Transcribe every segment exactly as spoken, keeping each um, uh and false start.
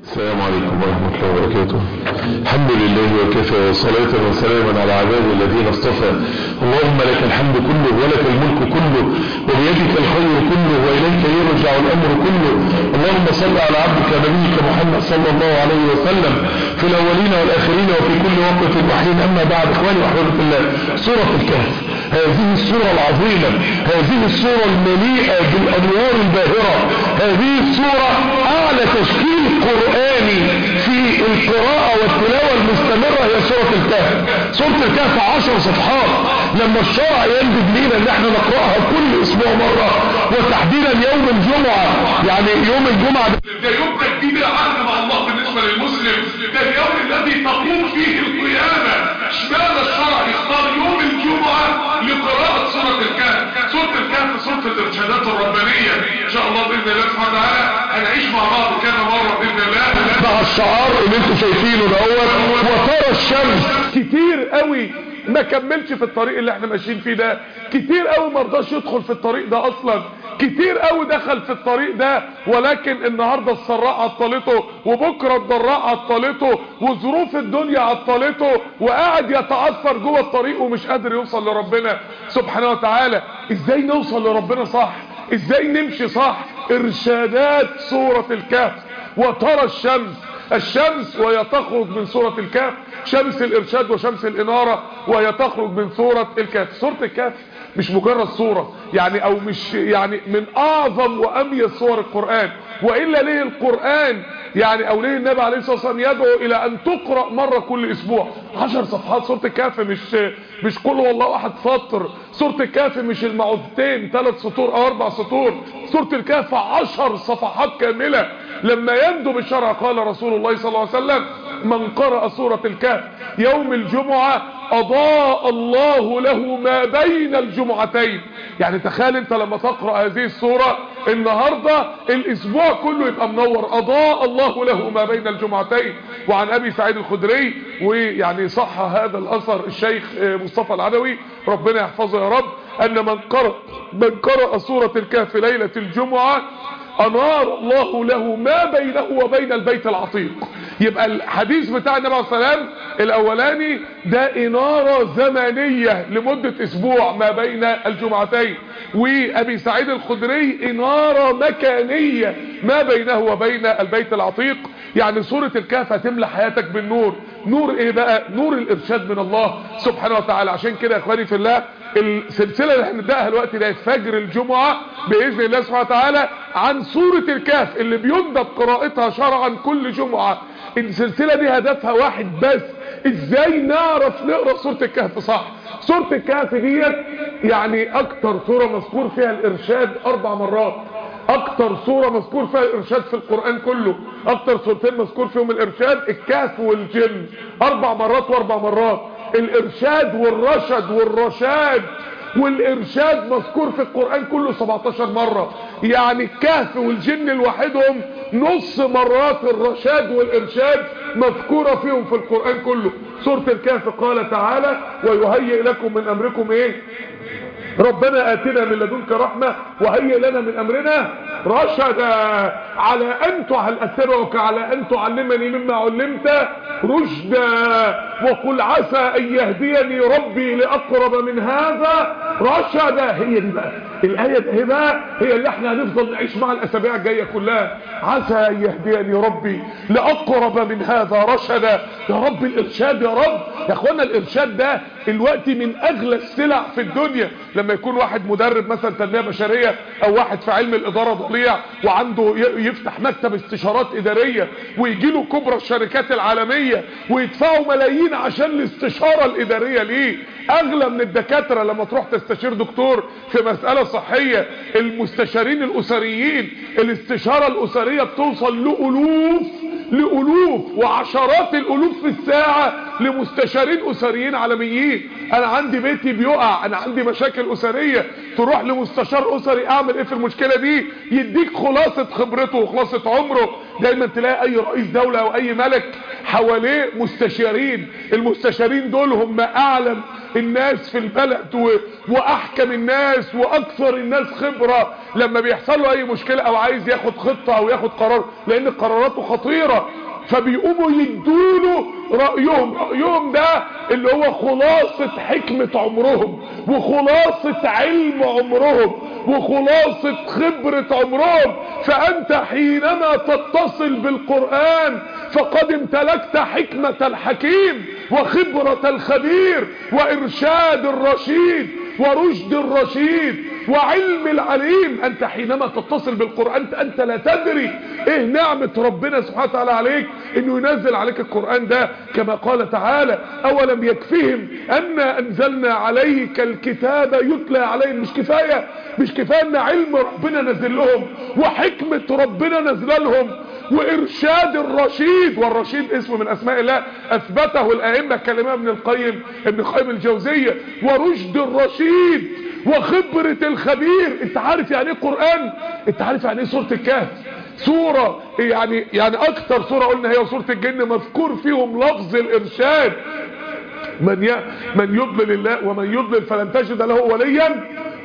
السلام عليكم ورحمة الله وبركاته. الحمد لله وكفى، وصلاة وسلاما على عباد الذين اصطفى. اللهم لك الحمد كله ولك الملك كله وبيدك الخير كله وإليك يرجع الأمر كله. اللهم صل على عبدك نبيك محمد صلى الله عليه وسلم في الأولين والآخرين وفي كل وقت وحين. أما بعد، إخواني وأحبابي في الله، سورة الكهف، هذه السورة العظيمة، هذه السورة المليئة بالأنوار الباهرة، هذه السورة أعلى تشكيل قرآني في القراءة والتلاوة المستمرة هي سورة الكهف. سورة الكهف عشر صفحات. لما الشرع يندب لينا ان احنا نقرأها كل اسبوع مرة، وتحديدا يوم الجمعة، يعني يوم الجمعة ده يوم تجديد العهد مع الله بالنسبة للمسلم، ده اليوم الذي تقوم فيه القيامة. اشمعنى الشرع يختار يوم الجمعة لقراءة سورة الكهف؟ سورة الكهف سورة الارشادات الربانية. ان شاء الله باذن الله سبحانه وتعالى هنعيش مع بعض كذا مرة باذن الله مع الشعار اللي انتوا شايفينه دوت وترى الشمس. كتير قوي ما كملش في الطريق اللي احنا ماشيين فيه ده، كتير قوي ما رضاش يدخل في الطريق ده اصلا، كتير قوي دخل في الطريق ده ولكن النهاردة السراء عطلته، وبكرة الضراء عطلته، وظروف الدنيا عطلته، وقاعد يتعثر جوه الطريق ومش قادر يوصل لربنا سبحانه وتعالى. ازاي نوصل لربنا صح؟ ازاي نمشي صح؟ ارشادات سورة الكهف. وترى الشمس، الشمس وهي تخرج من سورة الكهف، شمس الارشاد وشمس الانارة وهي تخرج من سورة الكهف. سورة الكهف مش مجرد سورة يعني، او مش يعني من اعظم واميز سور القرآن. وإلا ليه القرآن يعني، او ليه النبي عليه الصلاة والسلام يدعو الى ان تقرأ مرة كل اسبوع؟ عشر صفحات. سورة الكهف مش مش قل هو الله احد سطر. سورة الكهف مش المعوذتين ثلاث سطور او اربع سطور. سورة الكهف عشر صفحات كاملة. لما يندب الشرع قال رسول الله صلى الله عليه وسلم: من قرأ سورة الكهف يوم الجمعة أضاء الله له ما بين الجمعتين. يعني تخيل انت لما تقرأ هذه السورة النهاردة الاسبوع كله يبقى منور، أضاء الله له ما بين الجمعتين. وعن ابي سعيد الخدري، ويعني صح هذا الاثر الشيخ مصطفى العدوي ربنا يحفظه يا رب، ان من قرأ من قرأ سورة الكهف ليلة الجمعة انار الله له ما بينه وبين البيت العتيق. يبقى الحديث بتاع النبي عليه الصلاة والسلام الاولاني ده انارة زمنية لمدة اسبوع ما بين الجمعتين، وابي سعيد الخدري انارة مكانية ما بينه وبين البيت العتيق. يعني سورة الكهف هتملى حياتك بالنور. نور ايه بقى؟ نور الارشاد من الله سبحانه وتعالى. عشان كده يا اخواني في الله، السلسلة اللي هنبدأها الوقت ده فجر الجمعة بإذن الله سبحانه وتعالى عن سورة الكهف اللي بيندب قراءتها شرعا كل جمعة. السلسلة دي هدفها واحد بس: ازاي نعرف نقرأ سورة الكهف صح. سورة الكهف دي يعني اكتر سورة مذكور فيها الارشاد اربع مرات، اكتر سورة مذكور فيها الارشاد في القرآن كله. اكتر سورتين مذكور فيهم الارشاد الكهف والجن، اربع مرات واربع مرات. الارشاد والرشد والرشاد والارشاد مذكور في القرآن كله سبعتاشر مرة. يعني الكهف والجن لوحدهم نص مرات الرشاد والارشاد مذكورة فيهم في القرآن كله. سورة الكهف قال تعالى: ويهيئ لكم من امركم ايه؟ ربنا آتنا من لدنك رحمة وهيئ لنا من امرنا رشدا. على ان هل اتبعك على ان تعلمني مما علمت رشدا، وقل عسى ان يهديني ربي لاقرب من هذا رشدا. هي دي بقى الايه دي بقى هي اللي احنا هنفضل نعيش مع الاسابيع الجايه كلها. عسى ان يهديني ربي لاقرب من هذا رشدا. يا رب الارشاد، يا رب. يا اخوانا الارشاد ده الوقت من اغلى السلع في الدنيا. لما يكون واحد مدرب مثلا تنميه بشريه او واحد في علم الاداره ضليع وعنده يفتح مكتب استشارات اداريه ويجي له كبرى الشركات العالميه ويدفعوا ملايين عشان الاستشاره الاداريه ليه. اغلى من الدكاتره لما تروح تستشير دكتور في مساله صحيه. المستشارين الاسريين الاستشاره الاسريه بتوصل لالوف لالوف وعشرات الالوف في الساعه لمستشارين اسريين عالميين. انا عندي بيتي بيقع، انا عندي مشاكل اسرية، تروح لمستشار اسري اعمل ايه في المشكلة دي، يديك خلاصة خبرته وخلاصة عمره. دايما تلاقي اي رئيس دولة او اي ملك حواليه مستشارين، المستشارين دول هم اعلم الناس في البلد و... واحكم الناس واكثر الناس خبرة لما بيحصل له اي مشكلة او عايز ياخد خطة او ياخد قرار، لان قراراته خطيرة، فبيقوموا يدوله رأيهم. رأيهم ده اللي هو خلاصة حكمة عمرهم وخلاصة علم عمرهم وخلاصة خبرة عمرهم. فأنت حينما تتصل بالقرآن فقد امتلكت حكمة الحكيم وخبرة الخبير وإرشاد الرشيد ورشد الرشيد وعلم العليم. أنت حينما تتصل بالقرآن أنت لا تدري إيه نعمة ربنا سبحانه وتعالى عليك إنه ينزل عليك القرآن ده. كما قال تعالى: أولم يكفهم أن أنزلنا عليك الكتاب يتلى عليهم. مش كفاية مش كفاية أن علم ربنا نزل لهم وحكمة ربنا نزل لهم وإرشاد الرشيد. والرشيد اسم من أسماء الله أثبته الأئمة كلمة ابن القيم ابن قيم الجوزية. ورشد الرشيد وخبرة الخبير. انت عارف يعني ايه قرآن؟ انت عارف يعني ايه سورة الكهف؟ سورة يعني يعني اكتر سورة قلنا هي سورة الجن مذكور فيهم لفظ الارشاد. من ي... من يضلل الله ومن يضلل فلن تجد له وليا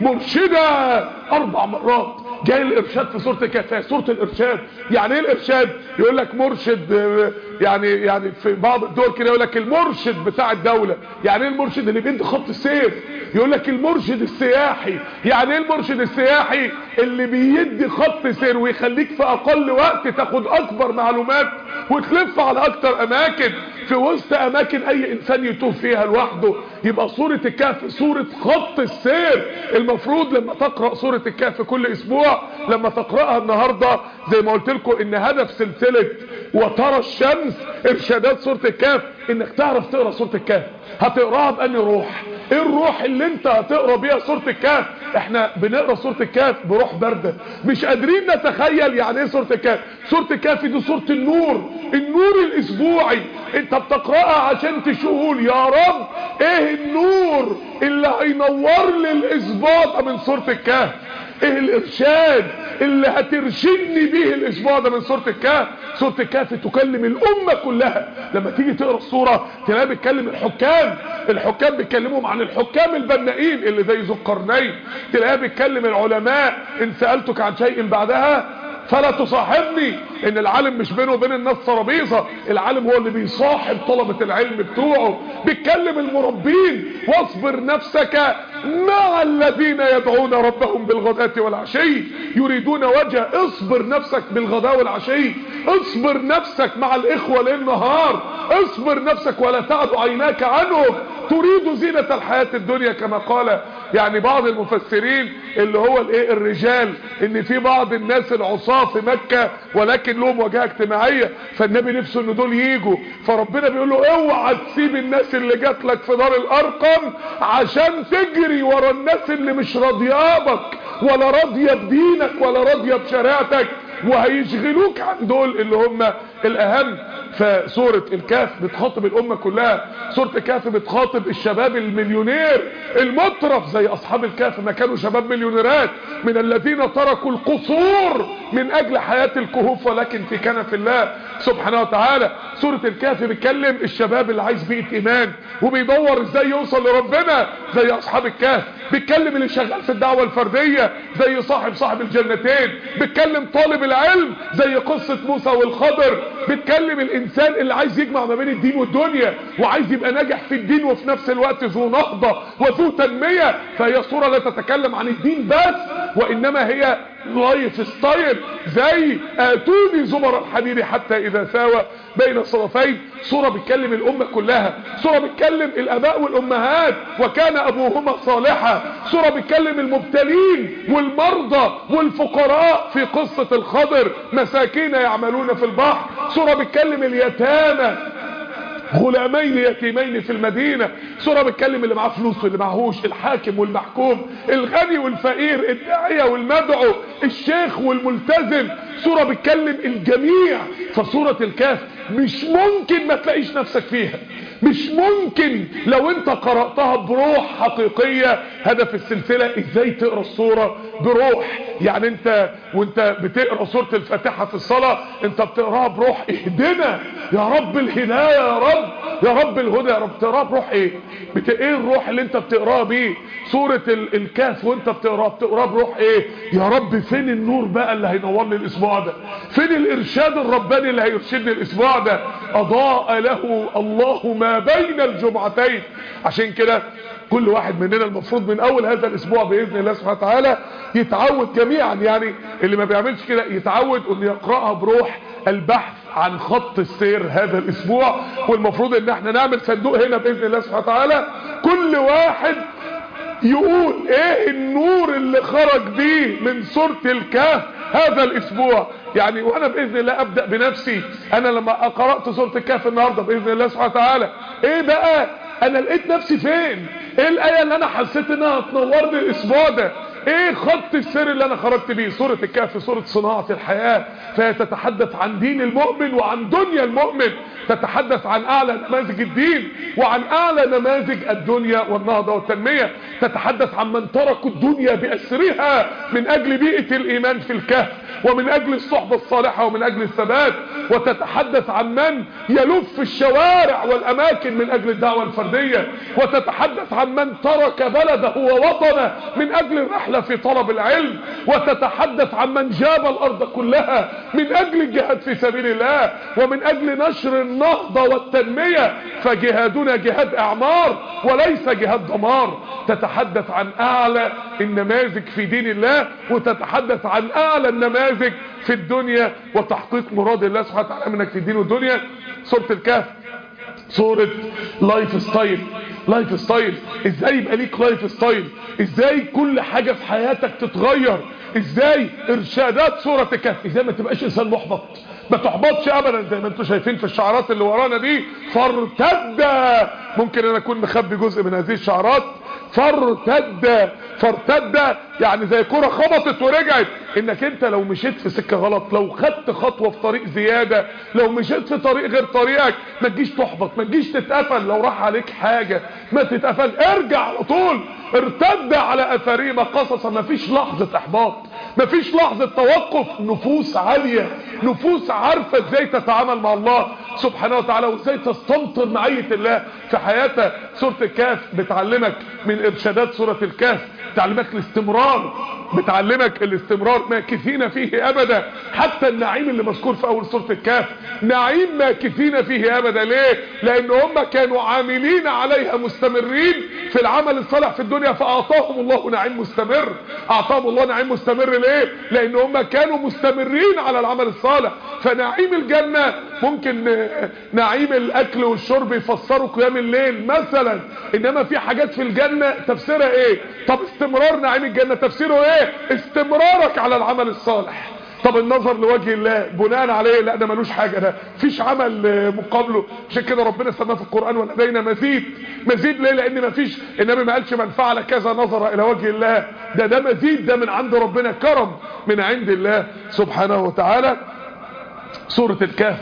مرشدا. اربع مرات جاي الارشاد في سورة الكهف، سورة الارشاد. يعني ايه الارشاد؟ يقول لك مرشد، يعني يعني في بعض الدول كده يقول لك المرشد بتاع الدولة. يعني ايه المرشد؟ اللي بيدي خط السير. يقول لك المرشد السياحي. يعني ايه المرشد السياحي؟ اللي بيدي خط سير ويخليك في اقل وقت تاخد اكبر معلومات وتلف على اكتر اماكن في وسط اماكن اي انسان يتوه فيها لوحده. يبقى سورة الكهف سورة خط السير. المفروض لما تقرأ سورة الكهف كل اسبوع، لما تقرأها النهاردة زي ما قلت لكم ان هدف سلسلة وترى الشمس ارشادات سورة الكهف انك تعرف تقرأ سورة الكهف. هتقراها بأني روح؟ ايه الروح اللي انت هتقرأ بيها سورة الكهف؟ احنا بنقرأ سورة الكهف بروح باردة، مش قادرين نتخيل يعني ايه سورة الكهف. سورة الكهف دي سورة النور، النور الاسبوعي. انت بتقرأها عشان تقول يا رب ايه النور اللي هينور لي الاسبوع ده من سورة الكهف، ايه الارشاد اللي هترشدني به الاسبوع ده من سورة الكهف. سورة الكهف تكلم الامة كلها. لما تيجي تقرأ السورة تلاقي بتكلم الحكام، الحكام بيتكلموا عن الحكام البنائين اللي زي ذو القرنين. تلاقي بيتكلم العلماء ان سألتك عن شيء بعدها فلا تصاحبني. ان العالم مش بينه وبين الناس ترابيزه، العالم هو اللي بيصاحب طلبة العلم بتوعه. بيتكلم المربين: واصبر نفسك مع الذين يدعون ربهم بالغداة والعشي يريدون وجهه. اصبر نفسك بالغداة والعشي، اصبر نفسك مع الاخوة ليل نهار، اصبر نفسك ولا تعد عيناك عنهم تريد زينة الحياة الدنيا. كما قال يعني بعض المفسرين اللي هو الايه الرجال، ان في بعض الناس العصاة في مكة ولكن لهم وجهة اجتماعية، فالنبي نفسه ان دول ييجوا، فربنا بيقول له اوعى تسيب الناس اللي جات لك في دار الارقم عشان تجري ورا الناس اللي مش راضيابك ولا راضيه بدينك ولا راضيه بشريعتك، وهيشغلوك عن دول اللي هم الاهم. فسورة الكهف بتخاطب الامة كلها. سورة الكهف بتخاطب الشباب المليونير المطرف زي اصحاب الكهف، ما كانوا شباب مليونيرات من الذين تركوا القصور من اجل حياة الكهوف ولكن في كنف الله سبحانه وتعالى. سورة الكهف بتكلم الشباب اللي عايز بيئة ايمان وبيدور ازاي يوصل لربنا زي اصحاب الكهف. بتكلم اللي شغال في الدعوة الفردية زي صاحب صاحب الجنتين. بتكلم طالب العلم زي قصة موسى والخضر. بتكلم الانسان اللي عايز يجمع ما بين الدين والدنيا وعايز يبقى ناجح في الدين وفي نفس الوقت ذو نهضة وذو تنمية. فهي صورة لا تتكلم عن الدين بس وانما هي لايف ستايل زي اتوني زمر الحديد حتى اذا ساوى بين الصدفين. صورة بتكلم الامة كلها. صورة بتكلم الاباء والامهات وكان ابوهما صالحا. صورة بتكلم المبتلين والمرضى والفقراء في قصة الخضر مساكين يعملون في البحر. صورة بتكلم اليتامى غلامين يتيمين في المدينة. سورة بتكلم اللي معاه فلوس واللي معهوش، الحاكم والمحكوم، الغني والفقير، الداعية والمدعو، الشيخ والملتزم. سورة بتكلم الجميع. فسورة الكهف مش ممكن ما تلاقيش نفسك فيها، مش ممكن لو انت قرأتها بروح حقيقية. هدف السلسلة ازاي تقرأ السورة بروح. يعني انت وانت بتقرأ سورة الفاتحة في الصلاة انت بتقرأها بروح اهدنا يا رب الهداية يا رب يا رب الهدى يا رب. بتقرأها بروح ايه؟ بت... ايه الروح اللي انت بتقرأها بيه؟ سورة ال... الكهف وانت بتقرأها بتقرأها بروح ايه؟ يا رب فين النور بقى اللي هينور لي الاسبوع ده؟ فين الارشاد الرباني اللي هيرشدني الاسبوع ده؟ اضاء له الله ما بين الجمعتين. عشان كده كل واحد مننا المفروض من اول هذا الاسبوع باذن الله سبحانه وتعالى يتعود جميعا، يعني اللي ما بيعملش كده يتعود انه يقراها بروح البحث عن خط السير هذا الاسبوع. والمفروض ان احنا نعمل صندوق هنا باذن الله سبحانه وتعالى كل واحد يقول ايه النور اللي خرج بيه من سورة الكهف هذا الاسبوع. يعني وانا باذن الله ابدأ بنفسي. انا لما قرأت سورة الكهف النهاردة باذن الله سبحانه وتعالى ايه بقى انا لقيت نفسي فين؟ ايه الايه اللي انا حسيت انها هتنور لي الاسبوع ده؟ ايه خط السير اللي انا خرجت بيه؟ سورة الكهف سورة صناعة الحياة، فهي تتحدث عن دين المؤمن وعن دنيا المؤمن، تتحدث عن اعلى نماذج الدين وعن اعلى نماذج الدنيا والنهضة والتنمية، تتحدث عن من تركوا الدنيا بأسرها من اجل بيئة الايمان في الكهف ومن اجل الصحبة الصالحة ومن اجل الثبات، وتتحدث عن من يلف الشوارع والاماكن من اجل الدعوة الفردية، وتتحدث عن من ترك بلده ووطنه من اجل الرحلة في طلب العلم، وتتحدث عن من جاب الارض كلها من اجل الجهاد في سبيل الله ومن اجل نشر النهضة والتنمية. فجهادنا جهاد اعمار وليس جهاد دمار. تتحدث عن اعلى النماذج في دين الله وتتحدث عن اعلى النماذج في الدنيا وتحقيق مراد الله سبحانه وتعالى منك في الدين والدنيا. سورة الكهف سورة لايف ستايل. لايف ستايل ازاي يبقى ليك لايف ستايل، ازاي كل حاجة في حياتك تتغير، ازاي ارشادات سورة الكهف، ازاي ما تبقاش انسان محبط، ما تحبطش ابدا زي ما انتم شايفين في الشعارات اللي ورانا دي. فارتد، ممكن انا اكون مخبي جزء من هذه الشعارات. فارتد فارتد يعني زي كرة خبطت ورجعت. انك انت لو مشيت في سكة غلط، لو خدت خطوة في طريق زيادة، لو مشيت في طريق غير طريقك ما تجيش تحبط، ما تجيش تتقفل. لو راح عليك حاجة ما تتقفل، ارجع على طول. ارتد على اثارهما قصصا. ما فيش لحظة احباط، ما فيش لحظة توقف. نفوس عالية، نفوس عارفة ازاي تتعامل مع الله سبحانه وتعالى وازاي تستمطر معية الله في حياتها. سورة الكهف بتعلمك من ارشادات سورة الكهف، بتعلمك الاستمرار، بتعلمك الاستمرار ماكثين فيه ابدا. حتى النعيم اللي مذكور في اول سورة الكهف نعيم ماكثين فيه ابدا. ليه؟ لان هم كانوا عاملين عليها مستمرين في العمل الصالح في الدنيا فاعطاهم الله نعيم مستمر. اعطاهم الله نعيم مستمر ليه؟ لان هم كانوا مستمرين على العمل الصالح. فنعيم الجنة ممكن نعيم الاكل والشرب يفسروا قيام الليل مثلا، انما في حاجات في الجنة تفسيرها ايه؟ طب استمرار نعيم الجنة تفسيره ايه؟ استمرارك على العمل الصالح. طب النظر لوجه الله بناء عليه لا ده ملوش حاجة، ده فيش عمل مقابله. عشان كده ربنا سماه في القرآن ولدينا مزيد. مزيد ليه؟ لان مفيش، النبي ما قالش من فعل كذا نظر الى وجه الله، ده ده مزيد، ده من عند ربنا، كرم من عند الله سبحانه وتعالى. سورة الكهف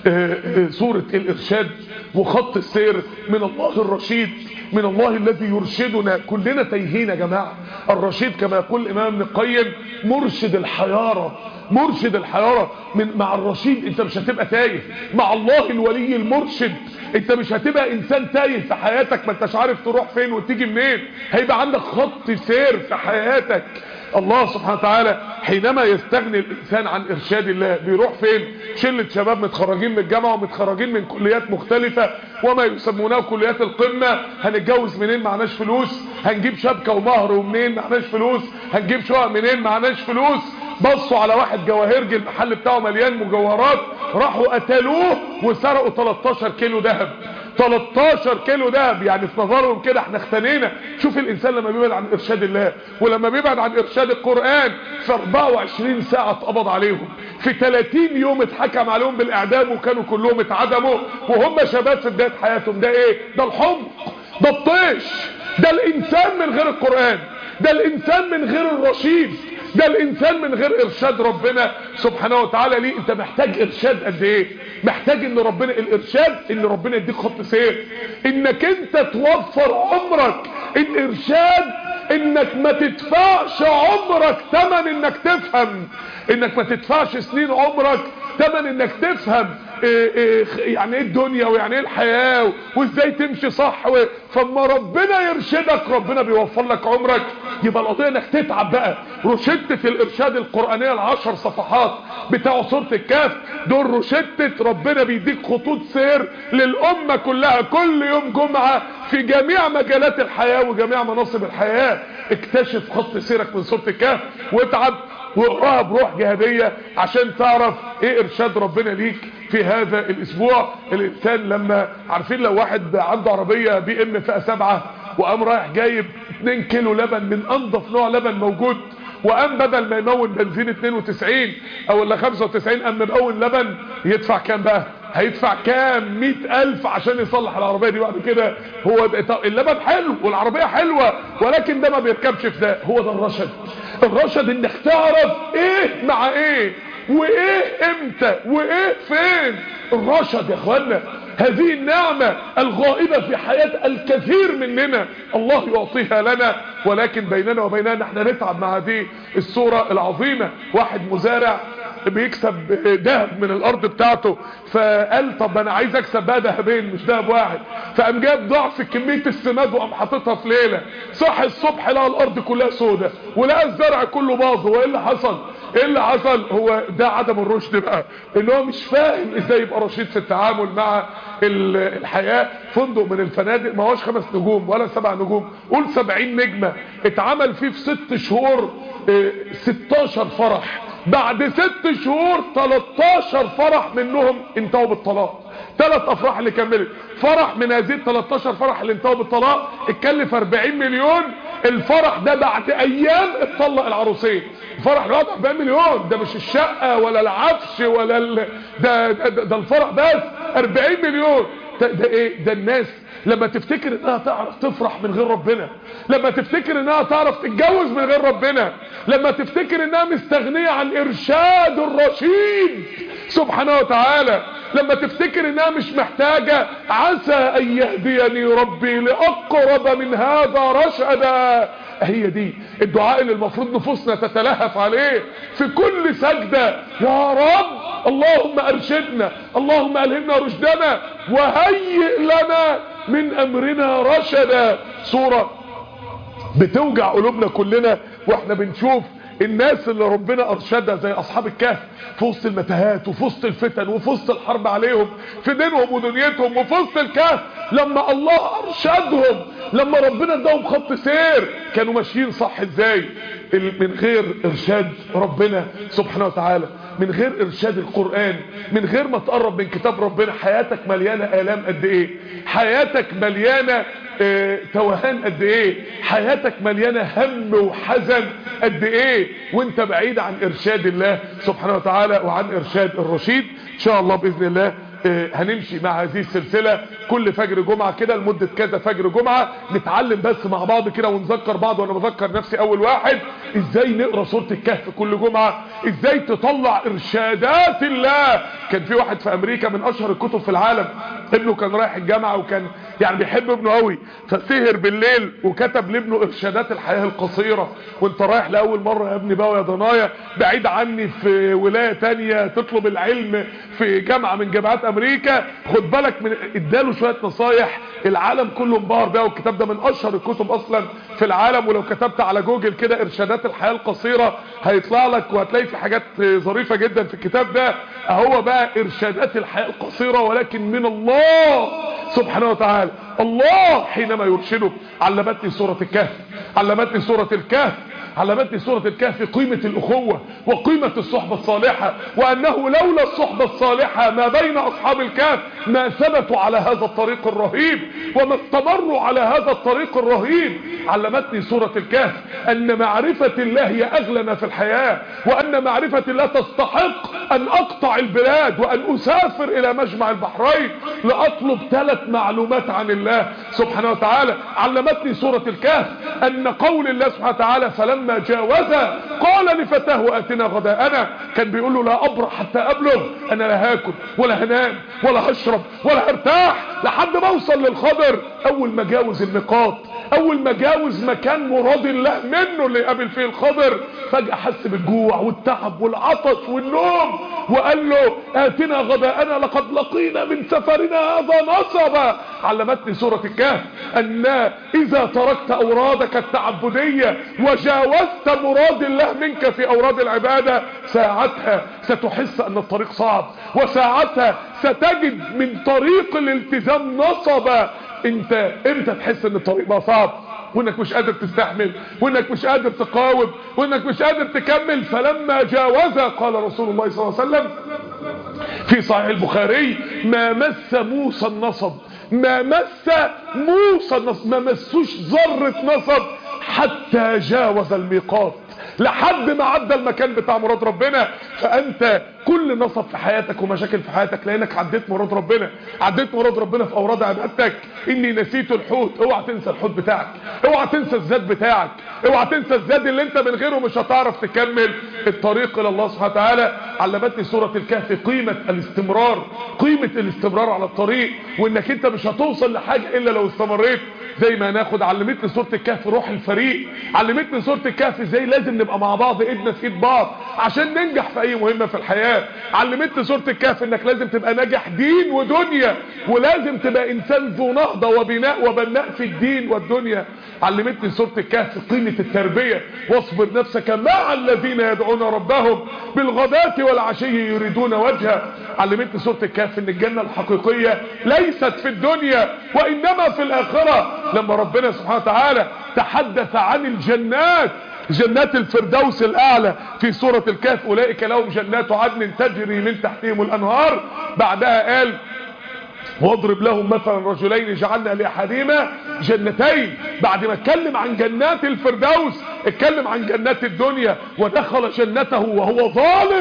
سورة الارشاد وخط السير من الله الرشيد، من الله الذي يرشدنا. كلنا تايهين يا جماعة. الرشيد كما يقول الامام ابن القيم مرشد الحيارة، مرشد الحيارة. من مع الرشيد انت مش هتبقى تايه، مع الله الولي المرشد انت مش هتبقى انسان تايه في حياتك، ما انتش عارف تروح فين وتيجي منين، هيبقى عندك خط سير في حياتك. الله سبحانه وتعالى حينما يستغني الانسان عن ارشاد الله بيروح فين؟ شلة شباب متخرجين من الجامعة ومتخرجين من كليات مختلفة وما يسمونه كليات القمة. هنتجوز منين؟ معناش فلوس. هنجيب شبكة ومهر ومنين؟ معناش فلوس. هنجيب شقق منين؟ معناش فلوس. بصوا على واحد جواهرجي المحل بتاعه مليان مجوهرات، راحوا قتلوه وسرقوا تلتاشر كيلو ذهب. تلتاشر كيلو ذهب، يعني في نظرهم كده احنا اختنينا. شوف الانسان لما بيبعد عن ارشاد الله ولما بيبعد عن ارشاد القرآن في اربعة وعشرين ساعة اتقبض عليهم، في ثلاثين يوم اتحكم عليهم بالاعدام وكانوا كلهم اتعدموا وهم شباب في بداية حياتهم. ده ايه؟ ده الحمق، ده الطيش، ده الانسان من غير القرآن، ده الانسان من غير الرشيد، ده الانسان من غير ارشاد ربنا سبحانه وتعالى ليه انت محتاج ارشاد قد ايه؟ محتاج ان ربنا الارشاد ان ربنا يديك خط سير، انك انت توفر عمرك. الارشاد انك ما تدفعش عمرك ثمن انك تفهم، انك ما تدفعش سنين عمرك ثمن انك تفهم إيه إيه يعني ايه الدنيا ويعني ايه الحياة وازاي تمشي صح. فما ربنا يرشدك ربنا بيوفر لك عمرك. يبقى القضية انك تتعب بقى. روشتة الارشاد القرآنية العشر صفحات بتاع سورة الكهف دول روشتة ربنا بيديك خطوط سير للأمة كلها كل يوم جمعة في جميع مجالات الحياة وجميع مناصب الحياة. اكتشف خط سيرك من سورة الكهف واتعب واقراها بروح جهادية عشان تعرف ايه ارشاد ربنا ليك في هذا الاسبوع. الانسان لما عارفين لو واحد عنده عربية بي ام فئة سبعة وقام رايح جايب اتنين كيلو لبن من انضف نوع لبن موجود، وقام بدل ما يمون بنزين اتنين وتسعين او ولا خمسة وتسعين قام ممون لبن، يدفع كام بقى؟ هيدفع كام؟ مئة الف عشان يصلح العربية دي بعد كده. هو اللبن حلو والعربية حلوة ولكن ده ما بيركبش في ده. هو ده الرشد. الرشد انك تعرف ايه مع ايه وايه امتى وايه فين. الرشد يا اخوانا هذه النعمة الغائبة في حياة الكثير مننا الله يعطيها لنا، ولكن بيننا وبيننا نحن نتعب مع هذه الصورة العظيمة. واحد مزارع بيكسب ذهب من الارض بتاعته، فقال طب انا عايز اكسب بقى ذهبين مش ذهب واحد، فقام جاب ضعف كمية السماد وقام حاططها في ليلة. صحي الصبح لقى الارض كلها سودة ولقى الزرع كله باظ. هو ايه اللي حصل؟ ايه اللي حصل؟ هو ده عدم الرشد بقى، ان هو مش فاهم ازاي يبقى رشيد في التعامل مع الحياة. فندق من الفنادق ما هوش خمس نجوم ولا سبع نجوم، قول سبعين نجمة، اتعمل فيه في ست شهور ستاشر فرح. بعد ست شهور تلتاشر فرح منهم انتهوا بالطلاق. ثلاث افراح اللي كملت فرح من هذه تلتاشر فرح اللي انتهوا بالطلاق اتكلف اربعين مليون. الفرح ده بعد ايام اتطلق العروسين. الفرح ده اربعين مليون، ده مش الشقة ولا العفش ولا ال... ده, ده, ده, ده الفرح بس اربعين مليون. ده, ده ايه ده؟ الناس لما تفتكر انها تعرف تفرح من غير ربنا، لما تفتكر انها تعرف تتجوز من غير ربنا، لما تفتكر انها مستغنية عن ارشاد الرشيد سبحانه وتعالى، لما تفتكر انها مش محتاجة عسى ان يهديني ربي لاقرب من هذا رشدا. هي دي الدعاء اللي المفروض نفوسنا تتلهف عليه في كل سجدة. يا رب اللهم ارشدنا، اللهم الهمنا رشدنا وهيئ لنا من امرنا رشدا. صورة بتوجع قلوبنا كلنا واحنا بنشوف الناس اللي ربنا ارشدها زي اصحاب الكهف في وسط المتاهات وفي وسط الفتن وفي وسط الحرب عليهم في دينهم ودنيتهم، وفي وسط الكهف لما الله ارشدهم، لما ربنا اداهم خط سير كانوا ماشيين صح ازاي. من غير ارشاد ربنا سبحانه وتعالى، من غير ارشاد القرآن، من غير ما تقرب من كتاب ربنا، حياتك مليانة آلام قد ايه، حياتك مليانة اه توهان قد ايه، حياتك مليانة هم وحزن قد ايه وانت بعيد عن ارشاد الله سبحانه وتعالى وعن ارشاد الرشيد. ان شاء الله باذن الله هنمشي مع هذه السلسلة كل فجر جمعة كده لمدة كذا فجر جمعة، نتعلم بس مع بعض كده ونذكر بعض. وانا بذكر نفسي اول واحد ازاي نقرأ سورة الكهف كل جمعة، ازاي تطلع ارشادات الله. كان في واحد في امريكا من اشهر الكتب في العالم، ابنه كان رايح الجامعة وكان يعني بيحب ابنه قوي، فسهر بالليل وكتب لابنه ارشادات الحياة القصيرة. وانت رايح لاول مرة يا ابني بقى يا ضنايا بعيد عني في ولاية تانية تطلب العلم في جامعة من جامعات امريكا، خد بالك من اداله شوية نصايح العالم كله انبهر بيها. والكتاب ده من اشهر الكتب اصلا في العالم، ولو كتبت على جوجل كده ارشادات الحياة القصيرة هيطلع لك وهتلاقي في حاجات ظريفة جدا في الكتاب ده. اهو بقى ارشادات الحياة القصيرة ولكن من الله سبحانه وتعالى. الله حينما يرشده علمتني سورة الكهف، علمتني سورة الكهف علمتني سورة الكهف قيمة الأخوة وقيمة الصحبة الصالحة، وأنه لولا الصحبة الصالحة ما بين أصحاب الكهف ما ثبتوا على هذا الطريق الرهيب وما استمروا على هذا الطريق الرهيب. علمتني سورة الكهف أن معرفة الله هي أغلى ما في الحياة، وأن معرفة الله تستحق أن أقطع البلاد وأن أسافر إلى مجمع البحرين لأطلب ثلاث معلومات عن الله سبحانه وتعالى. علمتني سورة الكهف ان قول الله سبحانه وتعالى فلما جاوزا قال لفتاه اتنا غداءنا، كان بيقول له لا ابرح حتى ابلغ، انا لا هاكل ولا هنام ولا هشرب ولا هرتاح لحد ما اوصل للخضر. اول ما جاوز الميقات، اول ما جاوز مكان مراد الله منه اللي قابل فيه الخضر، فجأة حس بالجوع والتعب والعطش والنوم، وقال له اتنا غداءنا لقد لقينا من سفرنا هذا نصبا. علمتني سورة الكهف ان اذا تركت اورادك التعبدية وجاوزت مراد الله منك في اوراد العبادة، ساعتها ستحس ان الطريق صعب، وساعتها ستجد من طريق الالتزام نصبا. انت امتى تحس ان الطريق بقى صعب وانك مش قادر تستحمل وانك مش قادر تقاوم وانك مش قادر تكمل؟ فلما جاوزها قال رسول الله صلى الله عليه وسلم في صحيح البخاري ما مس موسى النصب، ما مس موسى النصب، ما مسوش ذرة نصب حتى جاوز الميقات، لحد ما عدى المكان بتاع مراد ربنا. فانت كل نصب في حياتك ومشاكل في حياتك لانك عديت مراد ربنا، عديت مراد ربنا في اوراد عبادتك. اني نسيت الحوت، اوعى تنسى الحوت بتاعك، اوعى تنسى الزاد بتاعك، اوعى تنسى الزاد اللي انت من غيره مش هتعرف تكمل الطريق الى الله سبحانه وتعالى. علمتني سورة الكهف قيمة الاستمرار، قيمة الاستمرار على الطريق، وانك انت مش هتوصل لحاجة الا لو استمريت. زي ما هناخد علمتني سورة الكهف روح الفريق، علمتني سورة الكهف ازاي لازم نبقى مع بعض ايدنا في ايد بعض عشان ننجح في اي مهمة في الحياة. علمتني سورة الكهف انك لازم تبقى ناجح دين ودنيا، ولازم تبقى انسان ذو نهضة وبناء وبناء في الدين والدنيا. علمتني سورة الكهف قيمة التربية، واصبر نفسك مع الذين يدعون ربهم بالغداة والعشي يريدون وجهه. علمتني سورة الكهف ان الجنة الحقيقية ليست في الدنيا وانما في الاخرة. لما ربنا سبحانه وتعالى تحدث عن الجنات، جنات الفردوس الاعلى في سورة الكهف، اولئك لهم جنات عدن تجري من تحتهم الانهار، بعدها قال واضرب لهم مثلا رجلين جعلنا لاحدهما جنتين. بعد ما اتكلم عن جنات الفردوس اتكلم عن جنات الدنيا، ودخل جنته وهو ظالم.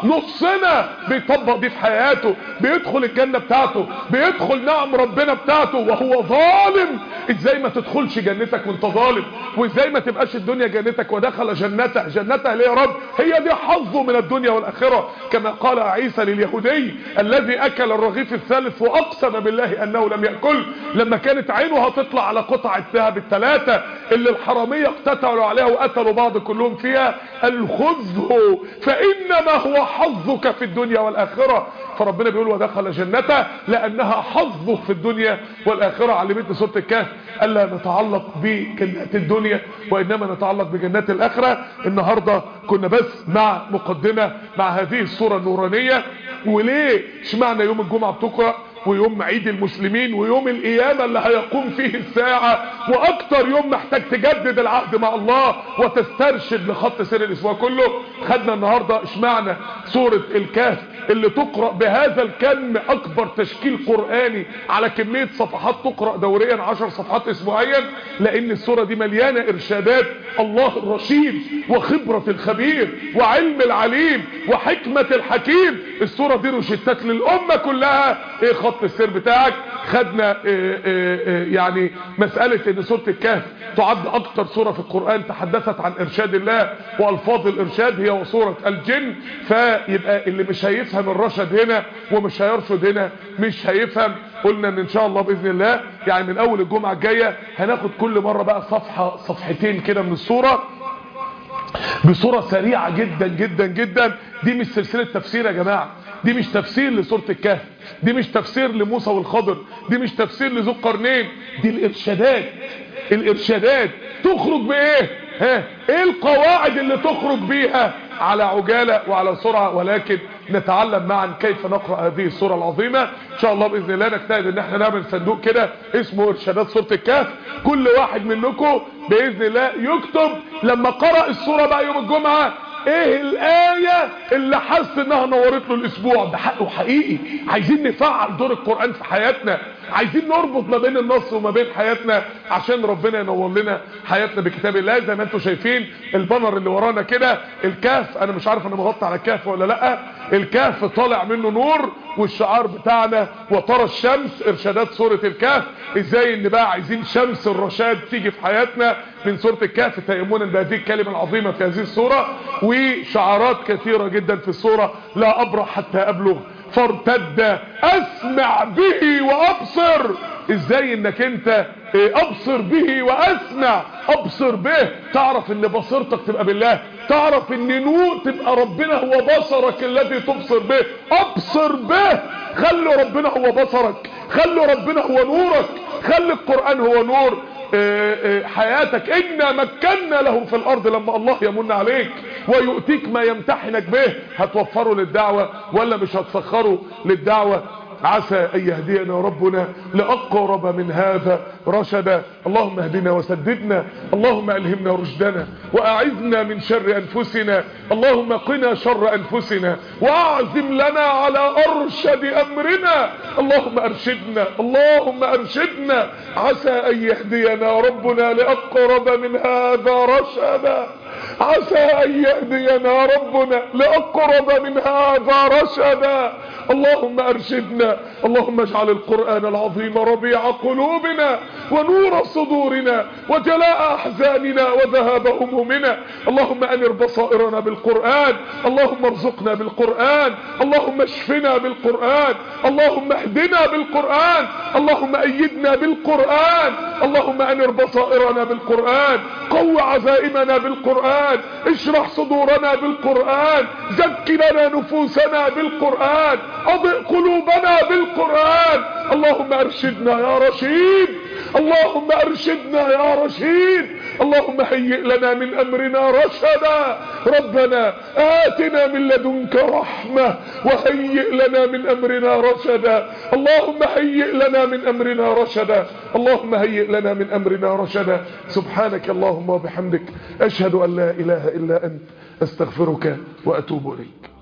نصنا بيطبق دي في حياته، بيدخل الجنة بتاعته، بيدخل نعم ربنا بتاعته وهو ظالم. ازاي ما تدخلش جنتك وانت ظالم؟ وازاي ما تبقاش الدنيا جنتك؟ ودخل جنته، جنته ليه يا رب؟ هي دي حظه من الدنيا والاخرة، كما قال عيسى لليهودي الذي اكل الرغيف الثالث واقسم بالله انه لم يأكل، لما كانت عينه هتطلع على قطع الذهب الثلاثة اللي الحرامية اقتتلوا عليها وقتلوا بعض كلهم فيها، قال خذه فانما هو حظك في الدنيا والاخرة. فربنا بيقول ودخل جنته لانها حظه في الدنيا والاخرة. علمتنا سورة الكهف الا نتعلق بجنات الدنيا وانما نتعلق بجنات الاخرة. النهاردة كنا بس مع مقدمة مع هذه الصورة النورانية، وليه اشمعنى يوم الجمعة بتقرأ ويوم عيد المسلمين ويوم القيامة اللي هيقوم فيه الساعة، واكتر يوم محتاج تجدد العهد مع الله وتسترشد لخط سير الاسبوع كله. خدنا النهاردة اشمعنى سورة الكهف اللي تقرأ بهذا الكم، اكبر تشكيل قرآني على كمية صفحات تقرأ دوريا عشر صفحات اسبوعيا، لان السورة دي مليانة ارشادات الله الرشيد وخبرة الخبير وعلم العليم وحكمة الحكيم. السورة دي روشتات للامة كلها ايه خط السير بتاعك. خدنا إيه إيه يعني مسألة ان سورة الكهف تعد اكتر سورة في القرآن تحدثت عن ارشاد الله والفاظ الارشاد، هي وسورة الجن. فيبقى اللي مش هيفهم الرشد هنا ومش هيرشد هنا مش هيفهم. قلنا ان ان شاء الله باذن الله يعني من اول الجمعة الجاية هناخد كل مرة بقى صفحة صفحتين كده من السورة بصورة سريعة جدا جدا جدا. دي مش سلسلة تفسير يا جماعة، دي مش تفسير لسورة الكهف، دي مش تفسير لموسى والخضر، دي مش تفسير لذو القرنين، دي الارشادات. الارشادات تخرج بايه؟ ها ايه القواعد اللي تخرج بيها على عجالة وعلى سرعة؟ ولكن نتعلم معا كيف نقرأ هذه السورة العظيمة. ان شاء الله باذن الله نجتهد ان احنا نعمل صندوق كده اسمه ارشادات سورة الكهف، كل واحد منكم باذن الله يكتب لما قرأ السورة بقى يوم الجمعة ايه الايه اللي حس انها نورت له الاسبوع ده؟ حقه حقيقي. عايزين نفعل دور القرآن في حياتنا، عايزين نربط ما بين النص وما بين حياتنا عشان ربنا ينور لنا حياتنا بكتاب الله. زي ما انتم شايفين البانر اللي ورانا كده، الكهف، انا مش عارف انا مغطي على الكهف ولا لا، الكهف طالع منه نور، والشعار بتاعنا وترى الشمس، ارشادات سورة الكهف. ازاي ان بقى عايزين شمس الرشاد تيجي في حياتنا من سورة الكهف، تيمنا بهذه الكلمة العظيمة في هذه السورة. وشعارات كثيرة جدا في السورة، لا ابرح حتى ابلغ فارتد اسمع به وابصر. ازاي انك انت ابصر به واسمع، ابصر به تعرف ان بصيرتك تبقى بالله، تعرف ان نور تبقى ربنا هو بصرك الذي تبصر به. ابصر به، خلي ربنا هو بصرك، خلي ربنا هو نورك، خلي القرآن هو نور حياتك. إنا مكنا له في الأرض، لما الله يمن عليك ويؤتيك ما يمتحنك به، هتوفره للدعوة ولا مش هتسخره للدعوة؟ عسى أن يهدينا ربنا لأقرب من هذا رشدا. اللهم اهدنا وسددنا، اللهم ألهمنا رشدنا، وأعذنا من شر أنفسنا، اللهم قنا شر أنفسنا، وأعزم لنا على أرشد أمرنا. اللهم أرشدنا، اللهم أرشدنا. عسى أن يهدينا ربنا لأقرب من هذا رشدا، عسى أن يهدينا ربنا لأقرب من هذا رشدا. اللهم أرشدنا، اللهم اجعل القرآن العظيم ربيع قلوبنا ونور صدورنا وجلاء أحزاننا وذهاب همومنا. اللهم أنر بصائرنا بالقرآن، اللهم ارزقنا بالقرآن، اللهم اشفنا بالقرآن، اللهم اهدنا بالقرآن، اللهم أيدنا بالقرآن. اللهم أنر بصائرنا بالقرآن، قو عزائمنا بالقرآن، اشرح صدورنا بالقرآن، زك لنا نفوسنا بالقرآن، أضئ قلوبنا بالقرآن. اللهم أرشدنا يا رشيد، اللهم أرشدنا يا رشيد. اللهم هيئ لنا من أمرنا رشدا. ربنا آتنا من لدنك رحمة وهيئ لنا من أمرنا رشدا. اللهم هيئ لنا من أمرنا رشدا، اللهم هيئ لنا من أمرنا رشدا. سبحانك اللهم وبحمدك، أشهد أن لا إله إلا أنت، أستغفرك وأتوب إليك.